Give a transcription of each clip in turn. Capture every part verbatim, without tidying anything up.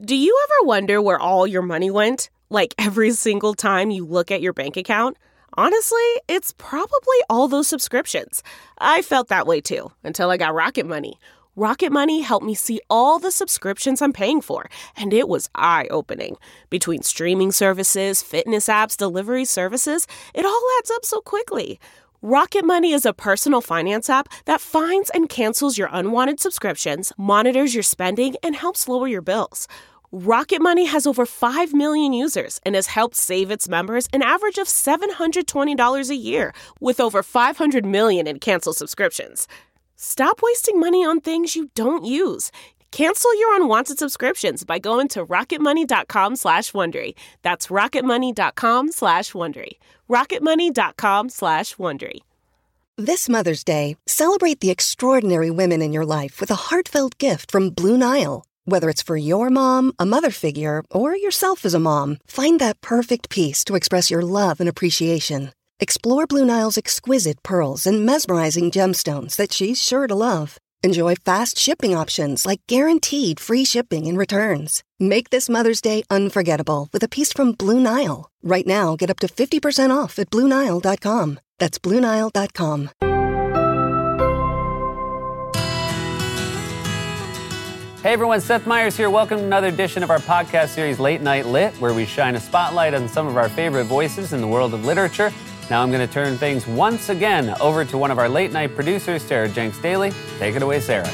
Do you ever wonder where all your money went? Like every single time you look at your bank account? Honestly, it's probably all those subscriptions. I felt that way too, until I got Rocket Money. Rocket Money helped me see all the subscriptions I'm paying for, and it was eye-opening. Between streaming services, fitness apps, delivery services, it all adds up so quickly. Rocket Money is a personal finance app that finds and cancels your unwanted subscriptions, monitors your spending, and helps lower your bills. Rocket Money has over five million users and has helped save its members an average of seven hundred twenty dollars a year, with over five hundred million in canceled subscriptions. Stop wasting money on things you don't use. Cancel your unwanted subscriptions by going to rocketmoney.com slash Wondery. That's rocketmoney.com slash Wondery. rocketmoney.com slash Wondery. This Mother's Day, celebrate the extraordinary women in your life with a heartfelt gift from Blue Nile. Whether it's for your mom, a mother figure, or yourself as a mom, find that perfect piece to express your love and appreciation. Explore Blue Nile's exquisite pearls and mesmerizing gemstones that she's sure to love. Enjoy fast shipping options like guaranteed free shipping and returns. Make this Mother's Day unforgettable with a piece from Blue Nile. Right now, get up to fifty percent off at Blue Nile dot com. That's Blue Nile dot com. Hey everyone, Seth Meyers here. Welcome to another edition of our podcast series, Late Night Lit, where we shine a spotlight on some of our favorite voices in the world of literature. Now I'm going to turn things once again over to one of our late night producers, Sarah Jenks Daly. Take it away, Sarah.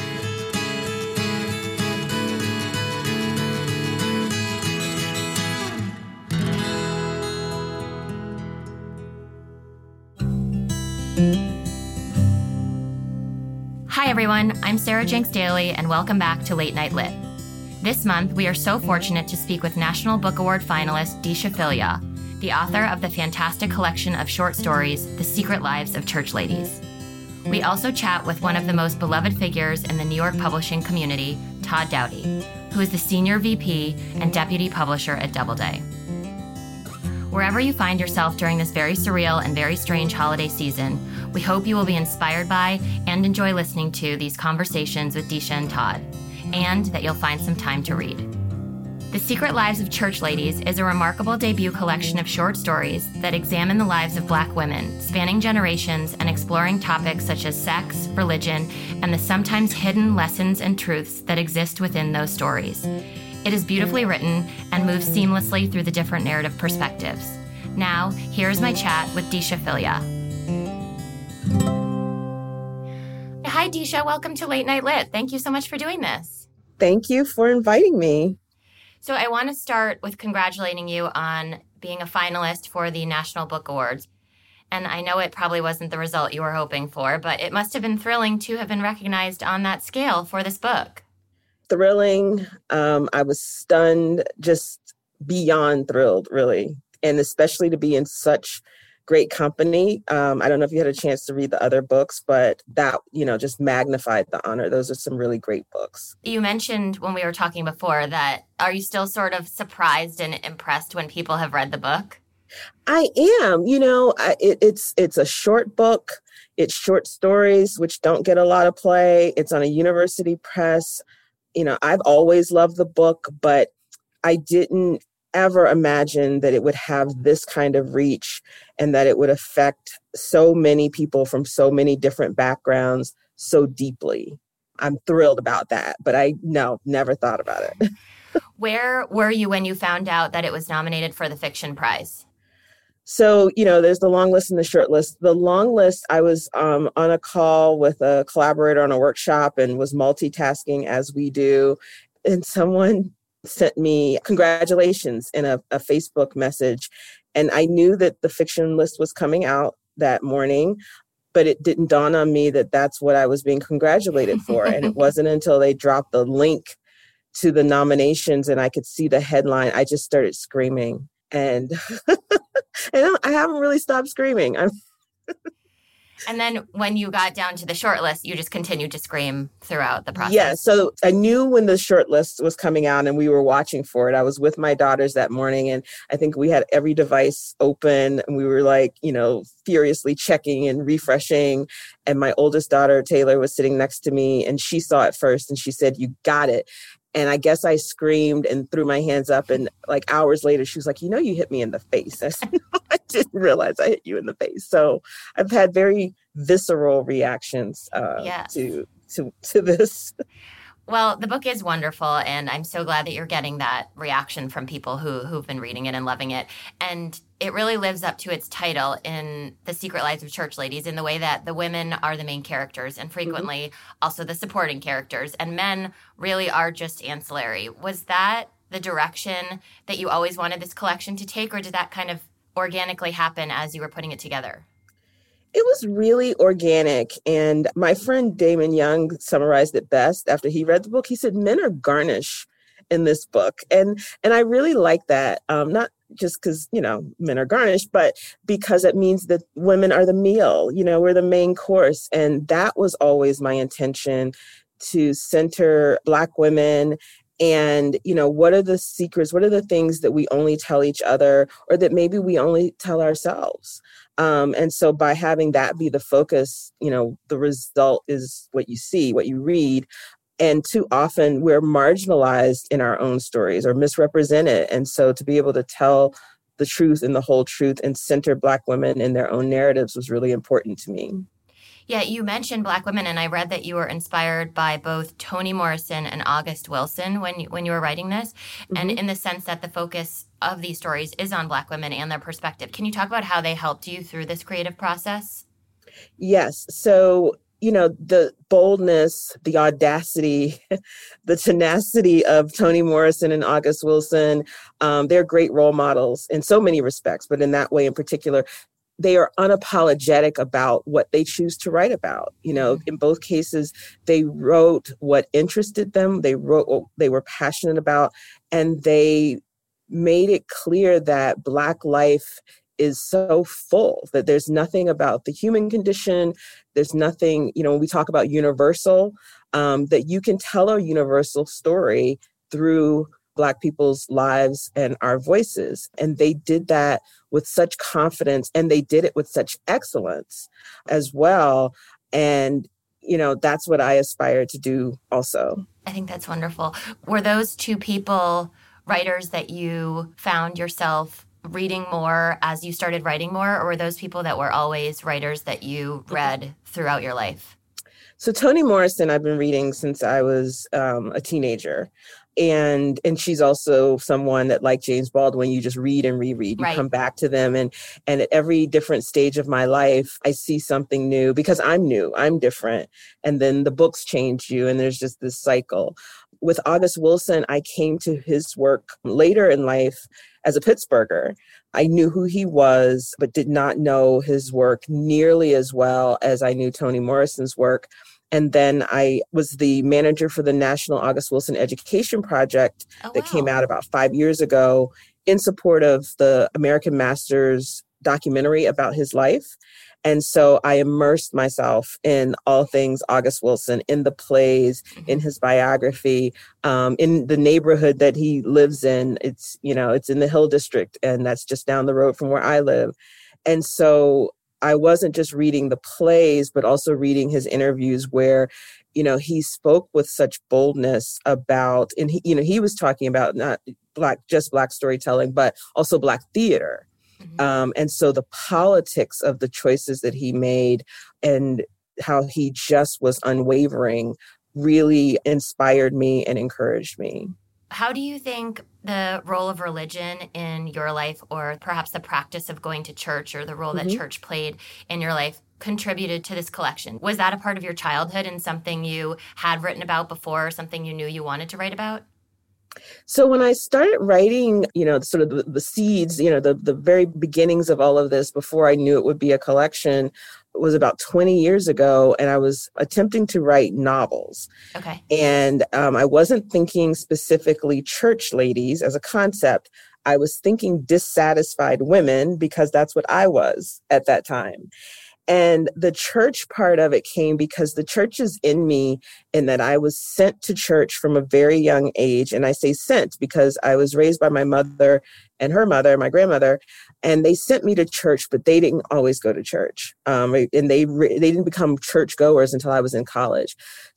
Hi everyone, I'm Sarah Jenks Daly, and welcome back to Late Night Lit. This month, we are so fortunate to speak with National Book Award finalist Deesha Philyaw, the author of the fantastic collection of short stories, The Secret Lives of Church Ladies. We also chat with one of the most beloved figures in the New York publishing community, Todd Dowdy, who is the Senior V P and Deputy Publisher at Doubleday. Wherever you find yourself during this very surreal and very strange holiday season, we hope you will be inspired by and enjoy listening to these conversations with Deesha and Todd, and that you'll find some time to read. The Secret Lives of Church Ladies is a remarkable debut collection of short stories that examine the lives of Black women, spanning generations and exploring topics such as sex, religion, and the sometimes hidden lessons and truths that exist within those stories. It is beautifully written and moves seamlessly through the different narrative perspectives. Now, here's my chat with Deesha Philyaw. Hi, Deesha. Welcome to Late Night Lit. Thank you so much for doing this. Thank you for inviting me. So I want to start with congratulating you on being a finalist for the National Book Awards. And I know it probably wasn't the result you were hoping for, but it must have been thrilling to have been recognized on that scale for this book. Thrilling. Um, I was stunned, just beyond thrilled, really. And especially to be in such great company. Um, I don't know if you had a chance to read the other books, but that, you know, just magnified the honor. Those are some really great books. You mentioned when we were talking before that, are you still sort of surprised and impressed when people have read the book? I am. You know, I, it, it's it's a short book. It's short stories, which don't get a lot of play. It's on a university press. You know, I've always loved the book, but I didn't ever imagine that it would have this kind of reach and that it would affect so many people from so many different backgrounds so deeply. I'm thrilled about that, but I no, never thought about it. Where were you when you found out that it was nominated for the Fiction Prize? So, you know, there's the long list and the short list. The long list, I was um, on a call with a collaborator on a workshop and was multitasking as we do. And someone sent me congratulations in a, a Facebook message. And I knew that the fiction list was coming out that morning, but it didn't dawn on me that that's what I was being congratulated for. And it wasn't until they dropped the link to the nominations and I could see the headline, I just started screaming. And, and I haven't really stopped screaming. I'm And then when you got down to the short list, you just continued to scream throughout the process. Yeah. So I knew when the short list was coming out and we were watching for it. I was with my daughters that morning and I think we had every device open and we were like, you know, furiously checking and refreshing. And my oldest daughter, Taylor, was sitting next to me and she saw it first and she said, "You got it." And I guess I screamed and threw my hands up. And like hours later, she was like, you know, you hit me in the face. I said, no, I didn't realize I hit you in the face. So I've had very visceral reactions uh, yes. to, to, to this. Well, the book is wonderful, and I'm so glad that you're getting that reaction from people who, who've been reading it and loving it. And it really lives up to its title in The Secret Lives of Church Ladies in the way that the women are the main characters and frequently mm-hmm. also the supporting characters, and men really are just ancillary. Was that the direction that you always wanted this collection to take, or did that kind of organically happen as you were putting it together? It was really organic. And my friend Damon Young summarized it best after he read the book. He said, men are garnish in this book. And and I really like that, um, not just because, you know, men are garnish, but because it means that women are the meal, you know, we're the main course. And that was always my intention, to center Black women. And, you know, what are the secrets? What are the things that we only tell each other, or that maybe we only tell ourselves? Um, and so by having that be the focus, you know, the result is what you see, what you read. And too often we're marginalized in our own stories or misrepresented. And so to be able to tell the truth and the whole truth and center Black women in their own narratives was really important to me. Yeah, you mentioned Black women, and I read that you were inspired by both Toni Morrison and August Wilson when you, when you were writing this, mm-hmm. and in the sense that the focus of these stories is on Black women and their perspective. Can you talk about how they helped you through this creative process? Yes. So, you know, the boldness, the audacity, the tenacity of Toni Morrison and August Wilson, um, they're great role models in so many respects, but in that way in particular, they are unapologetic about what they choose to write about. You know, mm-hmm. in both cases, they wrote what interested them. They wrote what they were passionate about, and they made it clear that Black life is so full, that there's nothing about the human condition. There's nothing, you know, when we talk about universal, um, that you can tell a universal story through Black people's lives and our voices. And they did that with such confidence, and they did it with such excellence as well. And, you know, that's what I aspire to do also. I think that's wonderful. Were those two people writers that you found yourself reading more as you started writing more, or were those people that were always writers that you read throughout your life? So Toni Morrison, I've been reading since I was um, a teenager. And and she's also someone that, like James Baldwin, you just read and reread. You right. come back to them. And, and at every different stage of my life, I see something new because I'm new, I'm different. And then the books change you. And there's just this cycle. With August Wilson, I came to his work later in life as a Pittsburgher. I knew who he was, but did not know his work nearly as well as I knew Toni Morrison's work. And then I was the manager for the National August Wilson Education Project oh, that wow. came out about five years ago in support of the American Masters documentary about his life. And so I immersed myself in all things August Wilson, in the plays, mm-hmm. in his biography, um, in the neighborhood that he lives in. It's, you know, it's in the Hill District, and that's just down the road from where I live. And so I wasn't just reading the plays, but also reading his interviews where, you know, he spoke with such boldness about, and he, you know, he was talking about not Black, just Black storytelling, but also Black theater. Mm-hmm. Um, and so the politics of the choices that he made and how he just was unwavering really inspired me and encouraged me. How do you think the role of religion in your life, or perhaps the practice of going to church, or the role mm-hmm. that church played in your life, contributed to this collection? Was that a part of your childhood and something you had written about before, or something you knew you wanted to write about? So when I started writing, you know, sort of the, the seeds, you know, the, the very beginnings of all of this before I knew it would be a collection was about twenty years ago. And I was attempting to write novels. Okay. And um, I wasn't thinking specifically church ladies as a concept. I was thinking dissatisfied women because that's what I was at that time. And the church part of it came because the church is in me, in that I was sent to church from a very young age. And I say sent because I was raised by my mother and her mother, my grandmother, and they sent me to church, but they didn't always go to church. Um, and they re- they didn't become church goers until I was in college.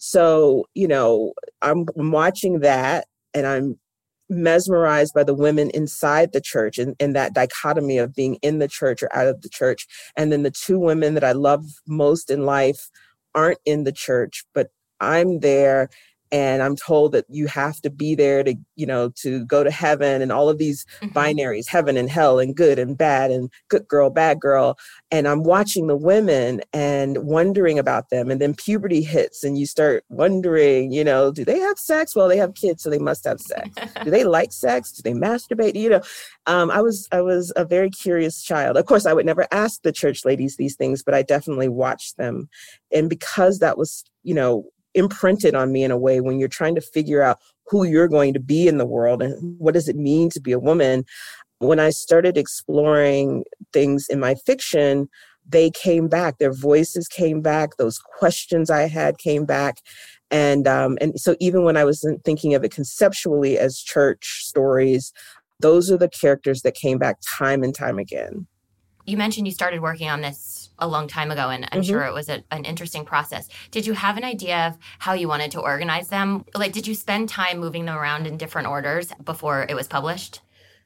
So, you know, I'm, I'm watching that, and I'm mesmerized by the women inside the church, and, and that dichotomy of being in the church or out of the church. And then the two women that I love most in life aren't in the church, but I'm there, and I'm told that you have to be there to, you know, to go to heaven, and all of these mm-hmm. binaries, heaven and hell, and good and bad, and good girl, bad girl. And I'm watching the women and wondering about them. And then puberty hits, and you start wondering, you know, do they have sex? Well, they have kids, so they must have sex. Do they like sex? Do they masturbate? You know, um, I was I was a very curious child. Of course, I would never ask the church ladies these things, but I definitely watched them. And because that was, you know, imprinted on me in a way, when you're trying to figure out who you're going to be in the world and what does it mean to be a woman, when I started exploring things in my fiction, they came back. Their voices came back. Those questions I had came back. And um, and so even when I wasn't thinking of it conceptually as church stories, those are the characters that came back time and time again. You mentioned you started working on this a long time ago, and I'm mm-hmm. sure it was a, an interesting process. Did you have an idea of how you wanted to organize them? Like, did you spend time moving them around in different orders before it was published?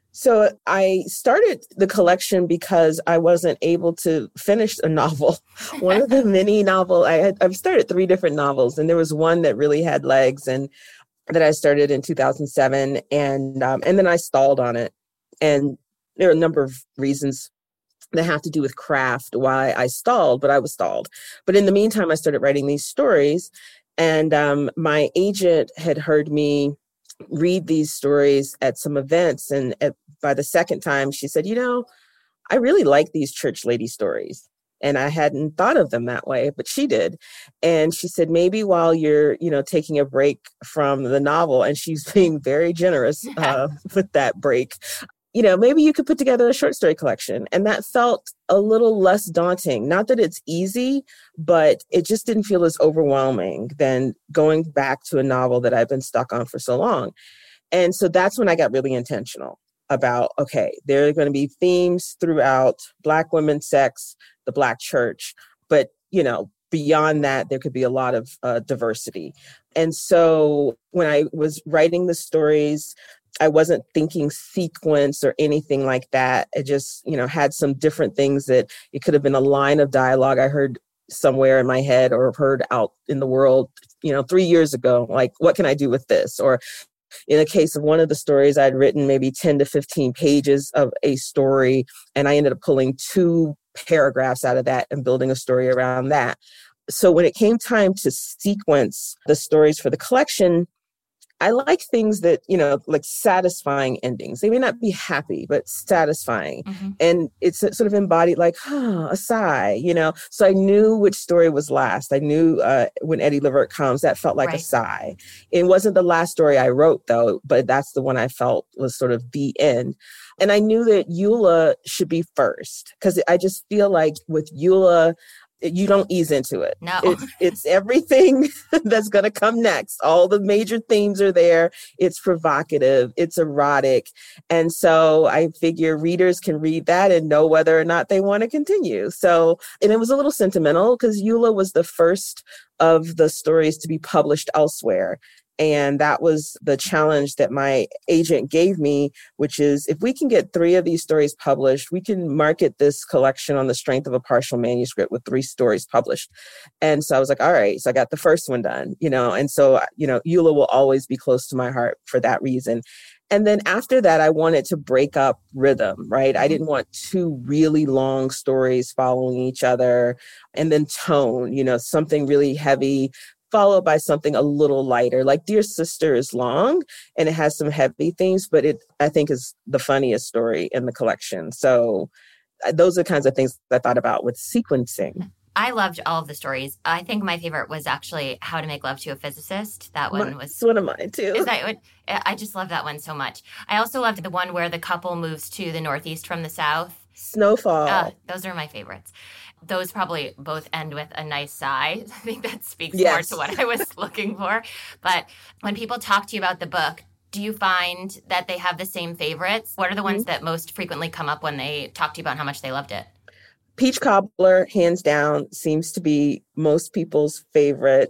So I started the collection because I wasn't able to finish a novel. One of the many novels, I had, I've started three different novels, and there was one that really had legs, and that I started in two thousand seven, and um, and then I stalled on it. And there are a number of reasons that have to do with craft, why I stalled, but I was stalled. But in the meantime, I started writing these stories, and um, my agent had heard me read these stories at some events. And at, by the second time, she said, you know, I really like these church lady stories. And I hadn't thought of them that way, but she did. And she said, maybe while you're, you know, taking a break from the novel, and she's being very generous uh, with that break, you know, maybe you could put together a short story collection. And that felt a little less daunting. Not that it's easy, but it just didn't feel as overwhelming than going back to a novel that I've been stuck on for so long. And so that's when I got really intentional about, okay, there are going to be themes throughout Black women, sex, the Black church, but, you know, beyond that, there could be a lot of uh, diversity. And so when I was writing the stories, I wasn't thinking sequence or anything like that. I just, you know, had some different things that it could have been a line of dialogue I heard somewhere in my head or heard out in the world, you know, three years ago, like, what can I do with this? Or in the case of one of the stories, I'd written maybe ten to fifteen pages of a story, and I ended up pulling two paragraphs out of that and building a story around that. So when it came time to sequence the stories for the collection, I like things that, you know, like satisfying endings. They may not be happy, but satisfying. Mm-hmm. And it's sort of embodied like, huh, a sigh, you know. So I knew which story was last. I knew uh, when Eddie Levert comes, that felt like right. a sigh. It wasn't the last story I wrote, though, but that's the one I felt was sort of the end. And I knew that Eula should be first, because I just feel like with Eula, you don't ease into it. No. It's, it's everything that's going to come next. All the major themes are there. It's provocative. It's erotic. And so I figure readers can read that and know whether or not they want to continue. So, and it was a little sentimental because Eula was the first of the stories to be published elsewhere. And that was the challenge that my agent gave me, which is if we can get three of these stories published, we can market this collection on the strength of a partial manuscript with three stories published. And so I was like, all right, so I got the first one done, you know, and so, you know, Eula will always be close to my heart for that reason. And then after that, I wanted to break up rhythm, right? I didn't want two really long stories following each other, and then tone, you know, something really heavy followed by something a little lighter. Like Dear Sister is long and it has some heavy themes, but it, I think, is the funniest story in the collection. So those are the kinds of things I thought about with sequencing. I loved all of the stories. I think my favorite was actually How to Make Love to a Physicist. That one was... It's one of mine, too. Is that, I just love that one so much. I also loved the one where the couple moves to the Northeast from the South. Snowfall. Uh, those are my favorites. Those probably both end with a nice sigh. I think that speaks Yes. more to what I was looking for. But when people talk to you about the book, do you find that they have the same favorites? What are the ones mm-hmm. that most frequently come up when they talk to you about how much they loved it? Peach Cobbler, hands down, seems to be most people's favorite.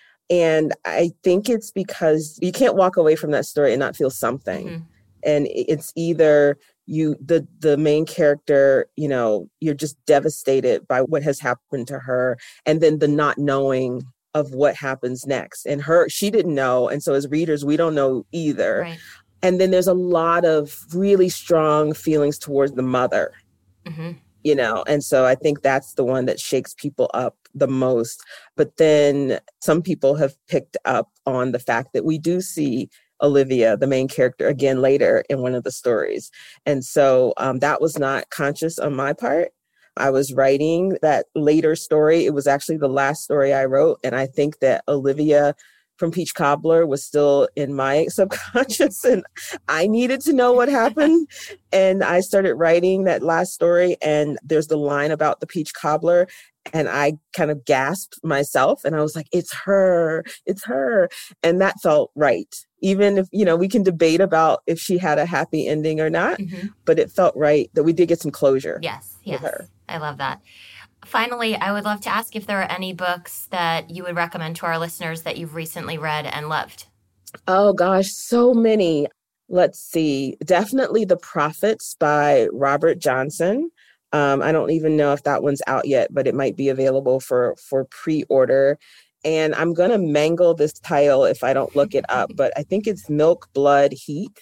And I think it's because you can't walk away from that story and not feel something. Mm-hmm. And it's either you, the the main character, you know, you're just devastated by what has happened to her. And then the not knowing of what happens next. And her, she didn't know. And so as readers, we don't know either. Right. And then there's a lot of really strong feelings towards the mother, mm-hmm. you know, and so I think that's the one that shakes people up the most. But then some people have picked up on the fact that we do see Olivia, the main character, again later in one of the stories. And so um, that was not conscious on my part. I was writing that later story. It was actually the last story I wrote. And I think that Olivia from Peach Cobbler was still in my subconscious and I needed to know what happened. And I started writing that last story. And there's the line about the Peach Cobbler. And I kind of gasped myself and I was like, it's her, it's her. And that felt right. Even if, you know, we can debate about if she had a happy ending or not, mm-hmm. but it felt right that we did get some closure. Yes, yes. With her. I love that. Finally, I would love to ask if there are any books that you would recommend to our listeners that you've recently read and loved. Oh, gosh, so many. Let's see. Definitely The Prophets by Robert Johnson. Um, I don't even know if that one's out yet, but it might be available for, for pre-order. And I'm going to mangle this title if I don't look it up, but I think it's Milk, Blood, Heat.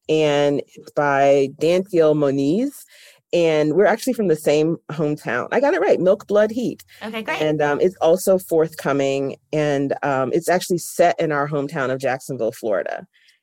And it's by Danthiel Moniz. And we're actually from the same hometown. I got it right. Milk, Blood, Heat. Okay, great. And um, it's also forthcoming. And um, it's actually set in our hometown of Jacksonville, Florida.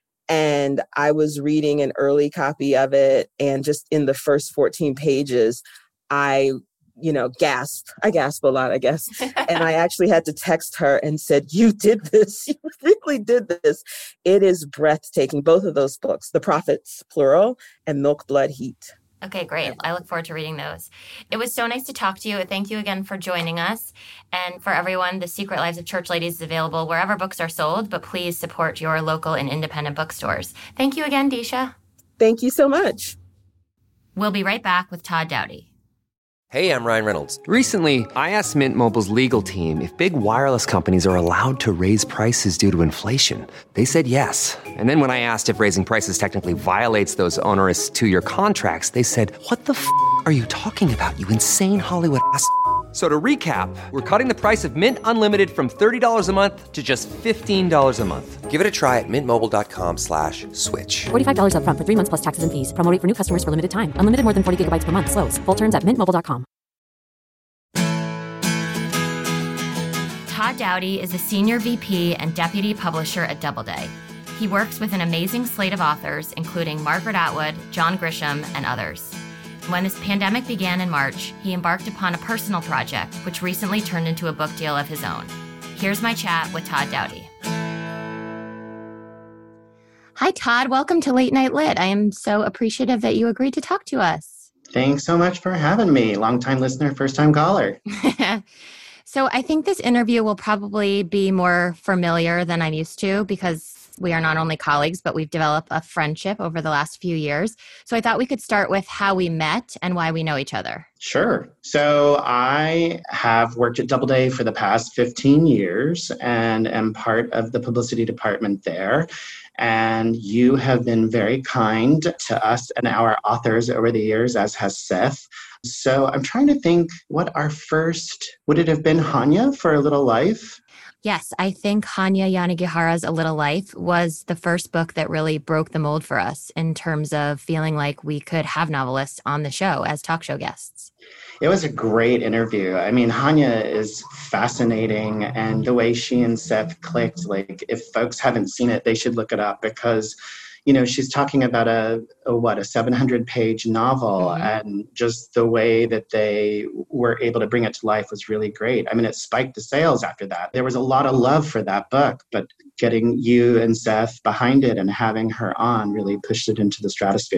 And I was reading an early copy of it. And just in the first fourteen pages, I, you know, gasped. I gasp a lot, I guess. And I actually had to text her and said, you did this. You really did this. It is breathtaking. Both of those books, The Prophets, plural, and Milk, Blood, Heat. Okay, great. I look forward to reading those. It was so nice to talk to you. Thank you again for joining us. And for everyone, The Secret Lives of Church Ladies is available wherever books are sold, but please support your local and independent bookstores. Thank you again, Disha. Thank you so much. We'll be right back with Todd Dowdy. Hey, I'm Ryan Reynolds. Recently, I asked Mint Mobile's legal team if big wireless companies are allowed to raise prices due to inflation. They said yes. And then when I asked if raising prices technically violates those onerous two-year contracts, they said, what the f*** are you talking about, you insane Hollywood ass f- So to recap, we're cutting the price of Mint Unlimited from thirty dollars a month to just fifteen dollars a month. Give it a try at mintmobile.com slash switch. forty-five dollars up front for three months plus taxes and fees. Promo rate for new customers for limited time. Unlimited more than forty gigabytes per month. Slows full terms at mint mobile dot com. Todd Dowdy is a senior V P and deputy publisher at Doubleday. He works with an amazing slate of authors, including Margaret Atwood, John Grisham, and others. When this pandemic began in March, he embarked upon a personal project, which recently turned into a book deal of his own. Here's my chat with Todd Dowdy. Hi, Todd. Welcome to Late Night Lit. I am so appreciative that you agreed to talk to us. Thanks so much for having me. Long-time listener, first-time caller. So I think this interview will probably be more familiar than I'm used to because we are not only colleagues, but we've developed a friendship over the last few years. So I thought we could start with how we met and why we know each other. Sure. So I have worked at Doubleday for the past fifteen years and am part of the publicity department there. And you have been very kind to us and our authors over the years, as has Seth. So I'm trying to think what our first, would it have been Hanya for A Little Life? Yes, I think Hanya Yanagihara's A Little Life was the first book that really broke the mold for us in terms of feeling like we could have novelists on the show as talk show guests. It was a great interview. I mean, Hanya is fascinating, and the way she and Seth clicked, like if folks haven't seen it, they should look it up because, you know, she's talking about a, a what, a seven hundred page novel, mm-hmm. and just the way that they were able to bring it to life was really great. I mean, it spiked the sales after that. There was a lot of love for that book, but getting you and Seth behind it and having her on really pushed it into the stratosphere.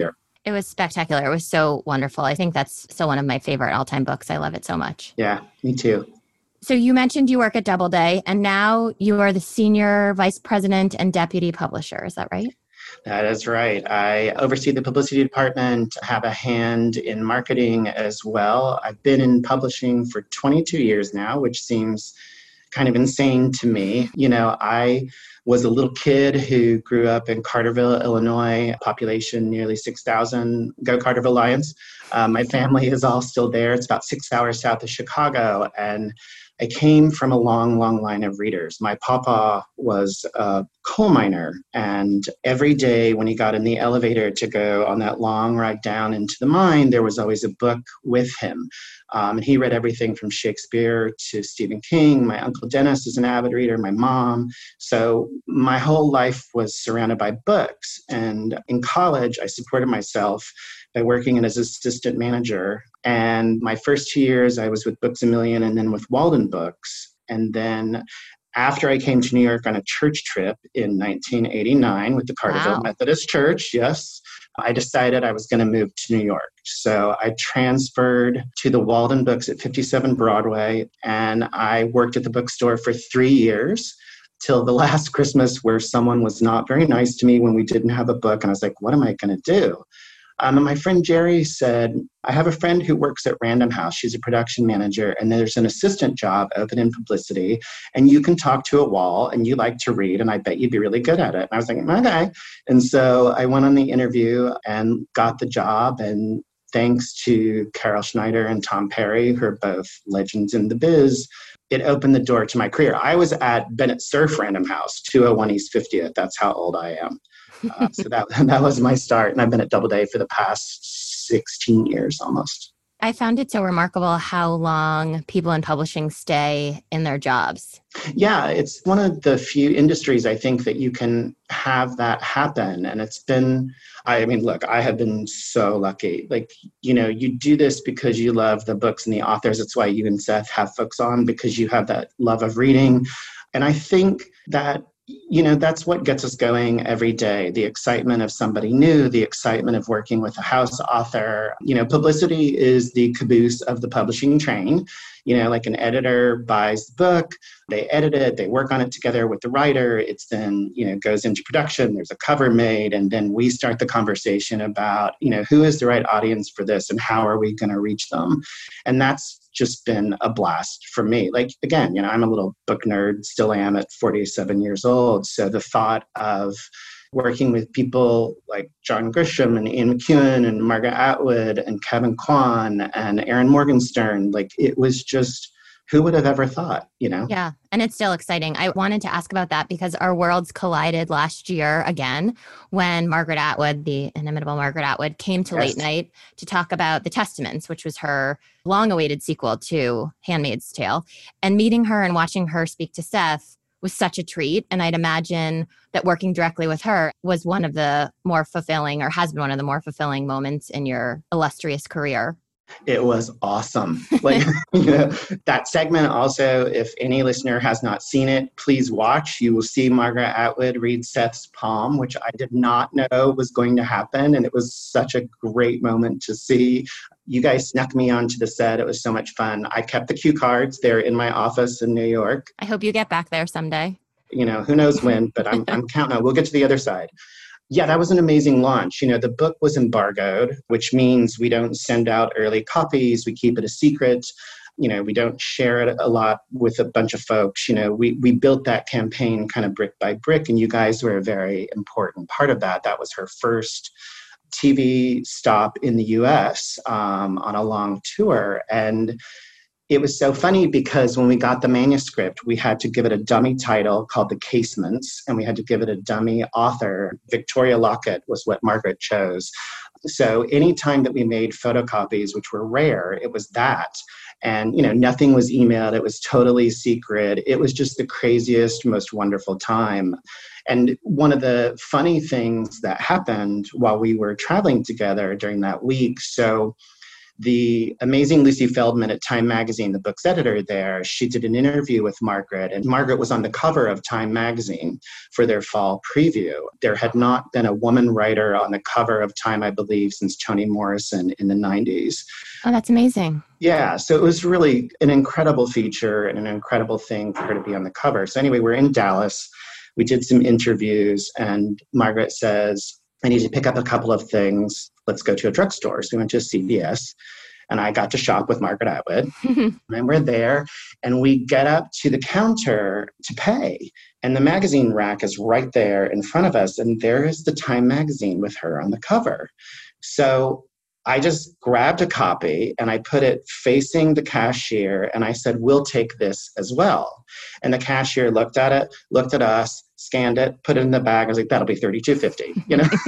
It was spectacular. It was so wonderful. I think that's still one of my favorite all-time books. I love it so much. Yeah, me too. So you mentioned you work at Doubleday, and now you are the senior vice president and deputy publisher. Is that right? That is right. I oversee the publicity department, have a hand in marketing as well. I've been in publishing for twenty-two years now, which seems kind of insane to me. You know, I was a little kid who grew up in Carterville, Illinois, population nearly six thousand. Go Carterville Lions. Uh, my family is all still there. It's about six hours south of Chicago. And I came from a long, long line of readers. My papa was a coal miner, and every day when he got in the elevator to go on that long ride down into the mine, there was always a book with him. Um, and he read everything from Shakespeare to Stephen King. My Uncle Dennis is an avid reader, my mom. So my whole life was surrounded by books. And in college, I supported myself by working as assistant manager. And my first two years, I was with Books A Million and then with Walden Books. And then after I came to New York on a church trip in nineteen eighty-nine with the Carterville Wow. Methodist Church, yes, I decided I was going to move to New York. So I transferred to the Walden Books at fifty-seven Broadway, and I worked at the bookstore for three years till the last Christmas, where someone was not very nice to me when we didn't have a book. And I was like, what am I going to do? Um, and my friend Jerry said, I have a friend who works at Random House. She's a production manager, and there's an assistant job open in publicity, and you can talk to a wall, and you like to read, and I bet you'd be really good at it. And I was like, okay. And so I went on the interview and got the job, and thanks to Carol Schneider and Tom Perry, who are both legends in the biz, it opened the door to my career. I was at Bennett Cerf Random House, two oh one East fiftieth. That's how old I am. Uh, so that that was my start. And I've been at Doubleday for the past sixteen years almost. I found it so remarkable how long people in publishing stay in their jobs. Yeah, it's one of the few industries I think that you can have that happen. And it's been, I mean, look, I have been so lucky. Like, you know, you do this because you love the books and the authors. It's why you and Seth have folks on, because you have that love of reading. And I think that, you know, that's what gets us going every day. The excitement of somebody new, the excitement of working with a house author. You know, publicity is the caboose of the publishing train. You know, like an editor buys the book, they edit it, they work on it together with the writer. It's then, you know, goes into production, there's a cover made, and then we start the conversation about, you know, who is the right audience for this and how are we going to reach them? And that's just been a blast for me. Like, again, you know, I'm a little book nerd, still am at forty-seven years old. So the thought of working with people like John Grisham and Ian McEwan and Margaret Atwood and Kevin Kwan and Aaron Morgenstern, like, it was just, who would have ever thought, you know? Yeah, and it's still exciting. I wanted to ask about that because our worlds collided last year again when Margaret Atwood, the inimitable Margaret Atwood, came to Yes. Late Night to talk about The Testaments, which was her long-awaited sequel to Handmaid's Tale. And meeting her and watching her speak to Seth was such a treat. And I'd imagine that working directly with her was one of the more fulfilling, or has been one of the more fulfilling moments in your illustrious career. It was awesome. Like, you know, that segment also, if any listener has not seen it, please watch. You will see Margaret Atwood read Seth's palm, which I did not know was going to happen. And it was such a great moment to see. You guys snuck me onto the set. It was so much fun. I kept the cue cards. They're in my office in New York. I hope you get back there someday. You know, who knows when, but I'm, I'm counting on. We'll get to the other side. Yeah, that was an amazing launch. You know, the book was embargoed, which means we don't send out early copies. We keep it a secret. You know, we don't share it a lot with a bunch of folks. You know, we, we built that campaign kind of brick by brick, and you guys were a very important part of that. That was her first T V stop in the U S um, on a long tour. And it was so funny because when we got the manuscript, we had to give it a dummy title called The Casements, and we had to give it a dummy author. Victoria Lockett was what Margaret chose. So anytime that we made photocopies, which were rare, it was that. And, you know, nothing was emailed. It was totally secret. It was just the craziest, most wonderful time. And one of the funny things that happened while we were traveling together during that week, so the amazing Lucy Feldman at Time Magazine, the book's editor there, she did an interview with Margaret, and Margaret was on the cover of Time Magazine for their fall preview. There had not been a woman writer on the cover of Time, I believe, since Toni Morrison in the nineties. Oh, that's amazing. Yeah, so it was really an incredible feature and an incredible thing for her to be on the cover. So anyway, we're in Dallas. We did some interviews, and Margaret says, I need to pick up a couple of things. Let's go to a drugstore. So we went to a C V S, and I got to shop with Margaret Atwood. And we're there, and we get up to the counter to pay. And the magazine rack is right there in front of us, and there is the Time magazine with her on the cover. So I just grabbed a copy, and I put it facing the cashier, and I said, we'll take this as well. And the cashier looked at it, looked at us, scanned it, put it in the bag. I was like, that'll be thirty-two fifty, you know?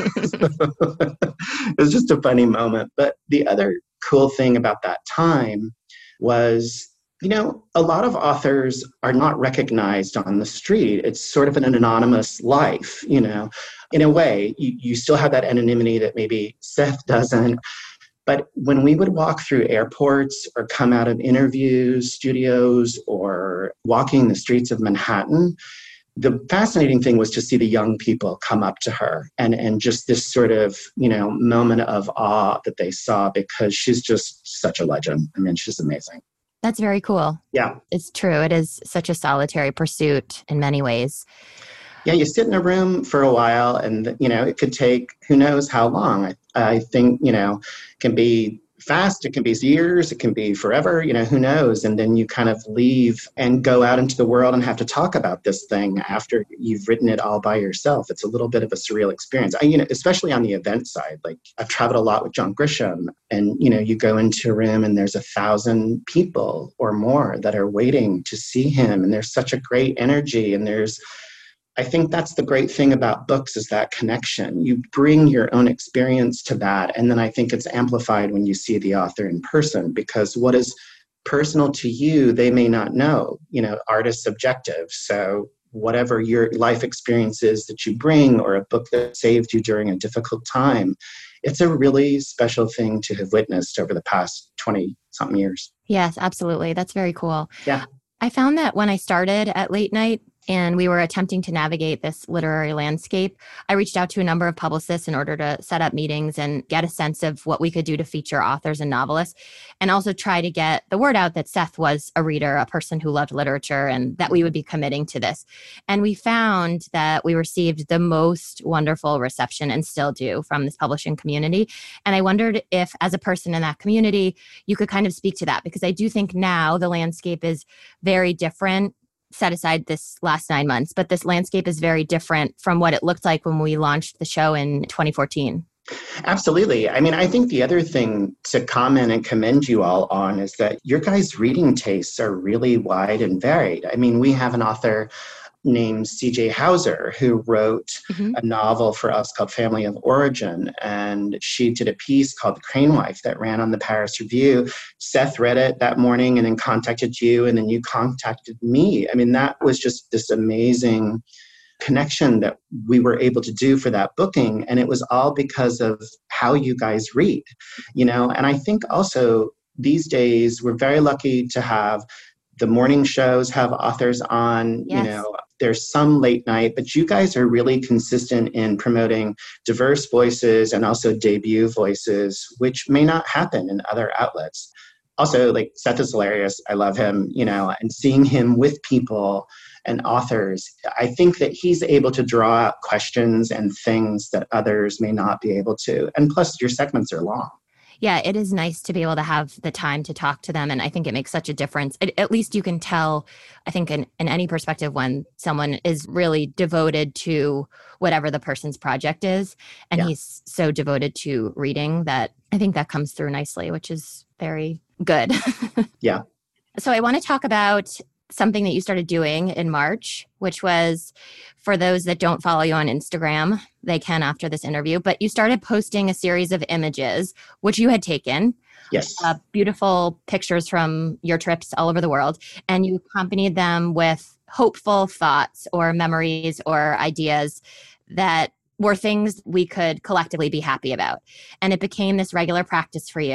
It was just a funny moment. But the other cool thing about that time was, you know, a lot of authors are not recognized on the street. It's sort of an anonymous life, you know. In a way, you, you still have that anonymity that maybe Seth doesn't. But when we would walk through airports or come out of interviews, studios, or walking the streets of Manhattan, the fascinating thing was to see the young people come up to her and, and just this sort of, you know, moment of awe that they saw, because she's just such a legend. I mean, she's amazing. That's very cool. Yeah. It's true. It is such a solitary pursuit in many ways. Yeah, you sit in a room for a while, and, you know, it could take who knows how long. I, I think, you know, it can be fast, it can be years, it can be forever, you know, who knows? And then you kind of leave and go out into the world and have to talk about this thing after you've written it all by yourself. It's a little bit of a surreal experience. I, you know, especially on the event side. Like, I've traveled a lot with John Grisham, and, you know, you go into a room and there's a thousand people or more that are waiting to see him. And there's such a great energy, and there's, I think that's the great thing about books, is that connection. You bring your own experience to that. And then I think it's amplified when you see the author in person, because what is personal to you, they may not know. You know, art is subjective. So whatever your life experience is that you bring, or a book that saved you during a difficult time, it's a really special thing to have witnessed over the past twenty something years. Yes, absolutely. That's very cool. Yeah. I found that when I started at Late Night, and we were attempting to navigate this literary landscape, I reached out to a number of publicists in order to set up meetings and get a sense of what we could do to feature authors and novelists, and also try to get the word out that Seth was a reader, a person who loved literature, and that we would be committing to this. And we found that we received the most wonderful reception, and still do, from this publishing community. And I wondered if, as a person in that community, you could kind of speak to that, because I do think now the landscape is very different. Set aside this last nine months, but this landscape is very different from what it looked like when we launched the show in twenty fourteen. Absolutely. I mean, I think the other thing to comment and commend you all on is that your guys' reading tastes are really wide and varied. I mean, we have an author named C J Hauser, who wrote mm-hmm. a novel for us called Family of Origin. And she did a piece called The Crane Wife that ran on the Paris Review. Seth read it that morning and then contacted you, and then you contacted me. I mean, that was just this amazing connection that we were able to do for that booking. And it was all because of how you guys read, you know. And I think also these days we're very lucky to have the morning shows have authors on, yes. you know, there's some late night, but you guys are really consistent in promoting diverse voices and also debut voices, which may not happen in other outlets. Also, like, Seth is hilarious. I love him, you know, and seeing him with people and authors, I think that he's able to draw out questions and things that others may not be able to. And plus, your segments are long. Yeah, it is nice to be able to have the time to talk to them. And I think it makes such a difference. It, at least you can tell, I think, in, in any perspective, when someone is really devoted to whatever the person's project is. And yeah. he's so devoted to reading that I think that comes through nicely, which is very good. Yeah. So I want to talk about something that you started doing in March, which was, for those that don't follow you on Instagram, they can after this interview, but you started posting a series of images, which you had taken. Yes. Uh, beautiful pictures from your trips all over the world. And you accompanied them with hopeful thoughts or memories or ideas that were things we could collectively be happy about. And it became this regular practice for you.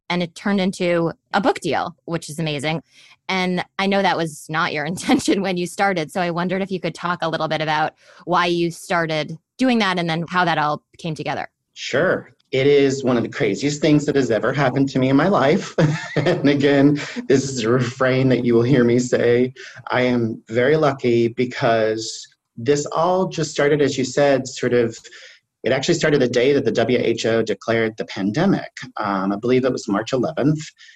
and it turned into a book deal, which is amazing. And I know that was not your intention when you started. So I wondered if you could talk a little bit about why you started doing that and then how that all came together. Sure. It is one of the craziest things that has ever happened to me in my life. And again, this is a refrain that you will hear me say. I am very lucky because this all just started, as you said, sort of, it actually started the day that the W H O declared the pandemic. Um, I believe it was March eleventh.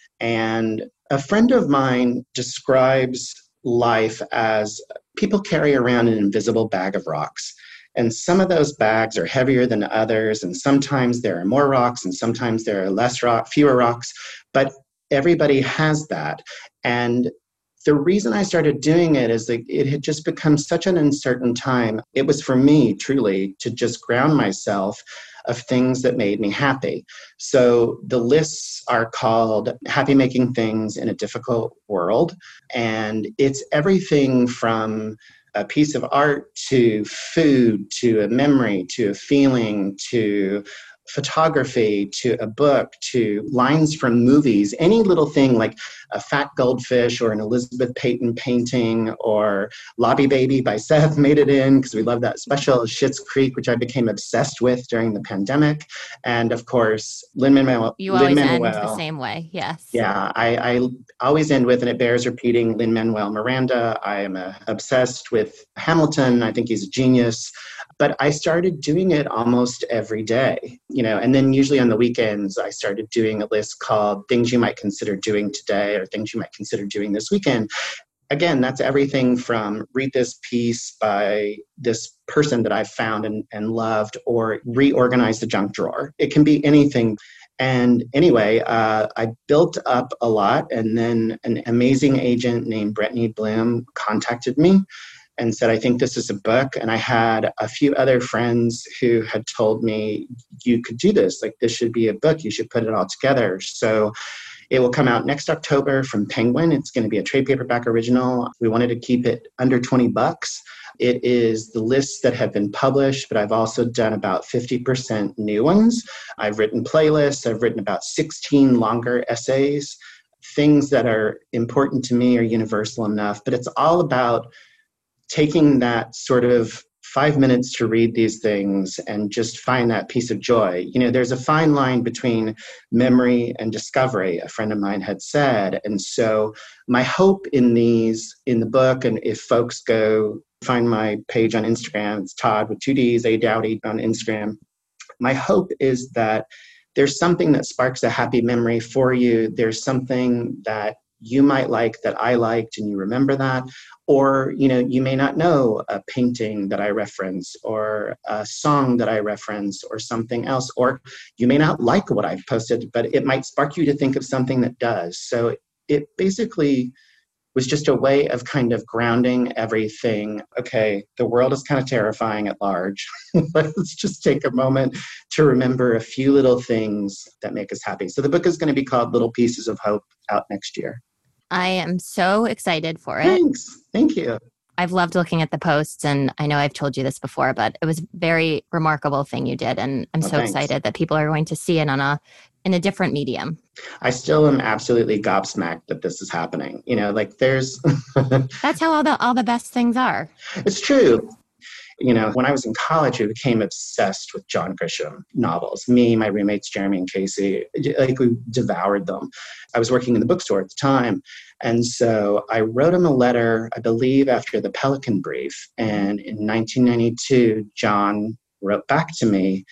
And a friend of mine describes life as people carry around an invisible bag of rocks. And some of those bags are heavier than others, and sometimes there are more rocks, and sometimes there are less rock, fewer rocks, but everybody has that. And the reason I started doing it is that it had just become such an uncertain time. It was for me, truly, to just ground myself of things that made me happy. So the lists are called Happy Making Things in a Difficult World, and it's everything from a piece of art to food, to a memory, to a feeling, to photography, to a book, to lines from movies, any little thing like a fat goldfish or an Elizabeth Peyton painting or Lobby Baby by Seth made it in because we love that special, Schitt's Creek, which I became obsessed with during the pandemic. And of course, Lin-Manuel. You always Lin-Manuel, end the same way, yes. Yeah, I, I always end with, and it bears repeating, Lin-Manuel Miranda. I am uh, obsessed with Hamilton. I think he's a genius. But I started doing it almost every day, you know, and then usually on the weekends, I started doing a list called Things You Might Consider Doing Today or Things You Might Consider Doing This Weekend. Again, that's everything from read this piece by this person that I've found and, and loved, or reorganize the junk drawer. It can be anything. And anyway, uh, I built up a lot, and then an amazing agent named Brittany Bloom contacted me and said, I think this is a book. And I had a few other friends who had told me, you could do this, like this should be a book, you should put it all together. So it will come out next October from Penguin. It's going to be a trade paperback original. We wanted to keep it under twenty bucks. It is the lists that have been published, but I've also done about fifty percent new ones. I've written playlists. I've written about sixteen longer essays. Things that are important to me are universal enough, but it's all about taking that sort of five minutes to read these things and just find that piece of joy. You know, there's a fine line between memory and discovery, a friend of mine had said. And so my hope in these, in the book, and if folks go find my page on Instagram, it's Todd with two D's, A Dowdy on Instagram. My hope is that there's something that sparks a happy memory for you. There's something that you might like that I liked and you remember that. Or, you know, you may not know a painting that I reference or a song that I reference or something else. Or you may not like what I've posted, but it might spark you to think of something that does. So it basically was just a way of kind of grounding everything. Okay, the world is kind of terrifying at large. Let's just take a moment to remember a few little things that make us happy. So the book is going to be called Little Pieces of Hope, out next year. I am so excited for it. Thanks. Thank you. I've loved looking at the posts, and I know I've told you this before, but it was a very remarkable thing you did. And I'm oh, so thanks. excited that people are going to see it on a in a different medium. I still am absolutely gobsmacked that this is happening. You know, like there's... That's how all the all the best things are. It's true. You know, when I was in college, I became obsessed with John Grisham novels. Me, my roommates, Jeremy and Casey, like we devoured them. I was working in the bookstore at the time. And so I wrote him a letter, I believe, after the Pelican Brief. And in nineteen ninety-two, John wrote back to me.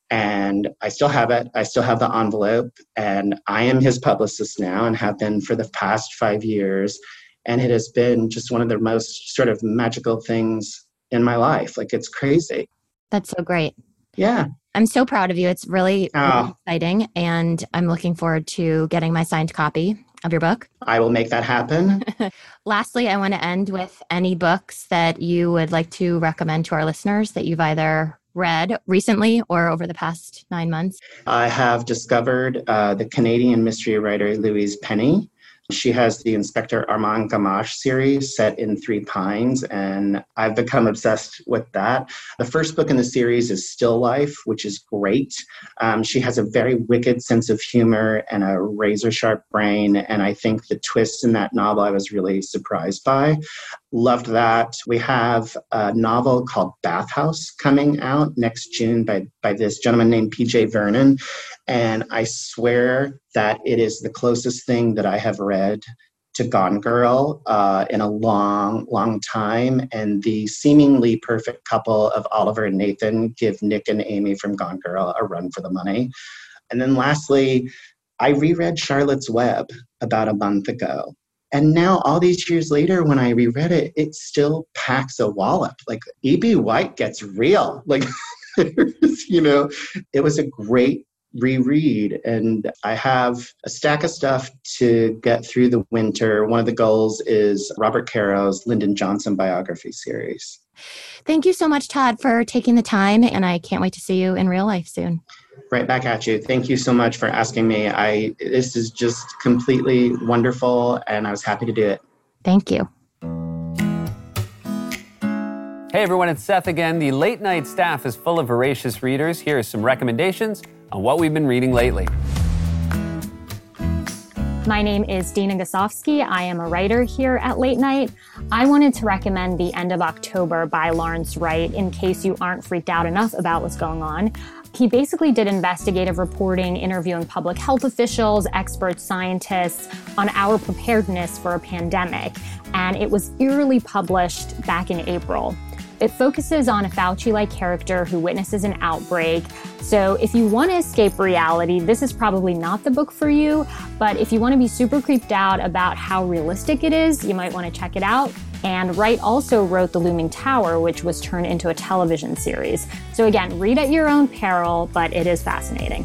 And I still have it. I still have the envelope. And I am his publicist now and have been for the past five years. And it has been just one of the most sort of magical things in my life. Like, it's crazy. That's so great. Yeah. I'm so proud of you. It's really, oh. really exciting. And I'm looking forward to getting my signed copy of your book. I will make that happen. Lastly, I want to end with any books that you would like to recommend to our listeners that you've either read recently or over the past nine months. I have discovered uh, the Canadian mystery writer Louise Penny. She has the Inspector Armand Gamache series set in Three Pines, and I've become obsessed with that. The first book in the series is Still Life, which is great. Um, she has a very wicked sense of humor and a razor-sharp brain, and I think the twists in that novel I was really surprised by. Loved that. We have a novel called Bathhouse coming out next June by, by this gentleman named P J Vernon. And I swear that it is the closest thing that I have read to Gone Girl uh, in a long, long time. And the seemingly perfect couple of Oliver and Nathan give Nick and Amy from Gone Girl a run for the money. And then lastly, I reread Charlotte's Web about a month ago. And now, all these years later, when I reread it, it still packs a wallop. Like, E B. White gets real. Like, you know, it was a great reread. And I have a stack of stuff to get through the winter. One of the goals is Robert Caro's Lyndon Johnson biography series. Thank you so much, Todd, for taking the time. And I can't wait to see you in real life soon. Right back at you. Thank you so much for asking me. I this is just completely wonderful, and I was happy to do it. Thank you. Hey everyone, it's Seth again. The late night staff is full of voracious readers. Here are some recommendations on what we've been reading lately. My name is Dina Gosofsky. I am a writer here at Late Night. I wanted to recommend The End of October by Lawrence Wright in case you aren't freaked out enough about what's going on. He basically did investigative reporting, interviewing public health officials, expert scientists on our preparedness for a pandemic, and it was eerily published back in April. It focuses on a Fauci-like character who witnesses an outbreak. So if you want to escape reality, this is probably not the book for you. But if you want to be super creeped out about how realistic it is, you might want to check it out. And Wright also wrote The Looming Tower, which was turned into a television series. So again, read at your own peril, but it is fascinating.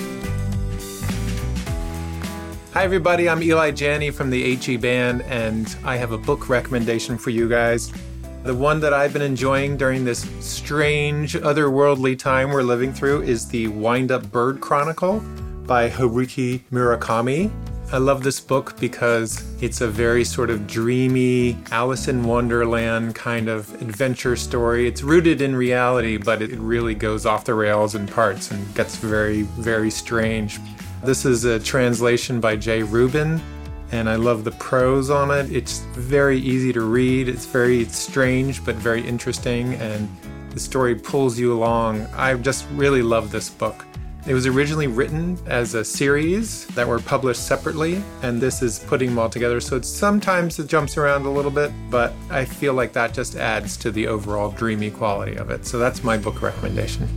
Hi everybody, I'm Eli Janney from the H E Band, and I have a book recommendation for you guys. The one that I've been enjoying during this strange, otherworldly time we're living through is the Wind-Up Bird Chronicle by Haruki Murakami. I love this book because it's a very sort of dreamy, Alice in Wonderland kind of adventure story. It's rooted in reality, but it really goes off the rails in parts and gets very, very strange. This is a translation by Jay Rubin, and I love the prose on it. It's very easy to read. It's very strange, but very interesting, and the story pulls you along. I just really love this book. It was originally written as a series that were published separately, and this is putting them all together. So it's sometimes it jumps around a little bit, but I feel like that just adds to the overall dreamy quality of it. So that's my book recommendation.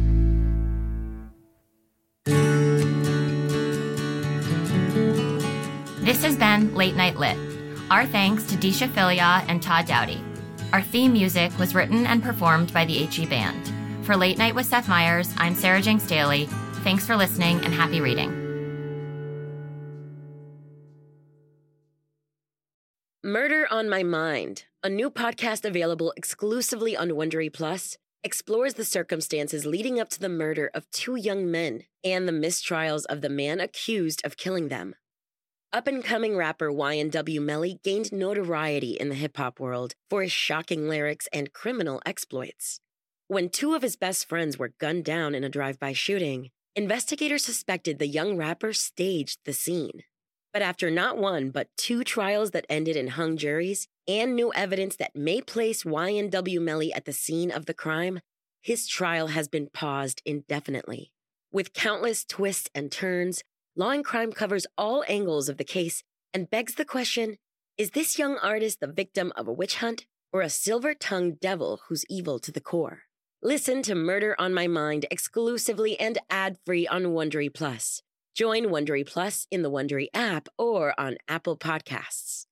This has been Late Night Lit. Our thanks to Disha Filia and Todd Dowdy. Our theme music was written and performed by the H E Band. For Late Night with Seth Meyers, I'm Sarah Jenks Daly. Thanks for listening and happy reading. Murder on My Mind, a new podcast available exclusively on Wondery Plus, explores the circumstances leading up to the murder of two young men and the mistrials of the man accused of killing them. Up-and-coming rapper Y N W Melly gained notoriety in the hip-hop world for his shocking lyrics and criminal exploits. When two of his best friends were gunned down in a drive-by shooting, investigators suspected the young rapper staged the scene. But after not one but two trials that ended in hung juries and new evidence that may place Y N W Melly at the scene of the crime, his trial has been paused indefinitely. With countless twists and turns, Law and Crime covers all angles of the case and begs the question, is this young artist the victim of a witch hunt or a silver-tongued devil who's evil to the core? Listen to Murder on My Mind exclusively and ad-free on Wondery Plus. Join Wondery Plus in the Wondery app or on Apple Podcasts.